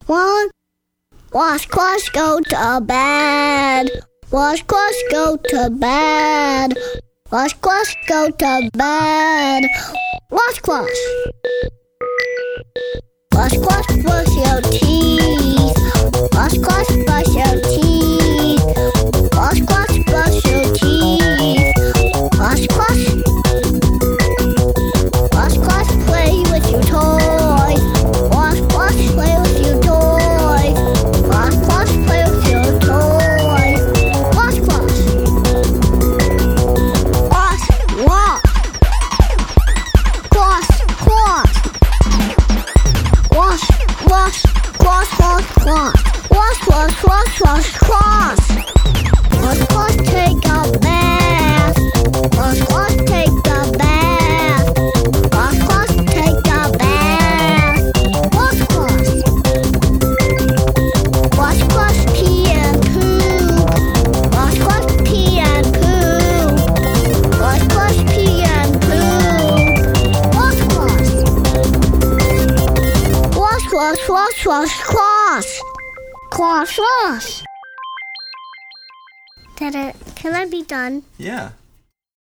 One. Wash, squash, go to bed. Wash, squash, go to bed. Wash, squash, go to bed. Wash, squash. Wash, squash, brush your teeth. Wash, squash, brush your teeth. Wash, squash, brush your teeth. Wash, squash. Wash, squash, play with your toys. Wash, squash, play with your toys. Wash, squash, play with your toys. Wash, squash. Wash, wash. Squash, squash. Wash, wash, squash, wash, squash. Wash, wash, wash, wash, squash. Wash, squash, take a bath. Wash, squash, take a bath. Wash, squash, take a bath. Wash, squash. Wash, squash, pee and poo. Wash, squash, pee and poo. Wash, squash, pee and poo. Wash, squash. Wash, wash, wash, wash, squash. Squash, wash. Can I be done? Yeah.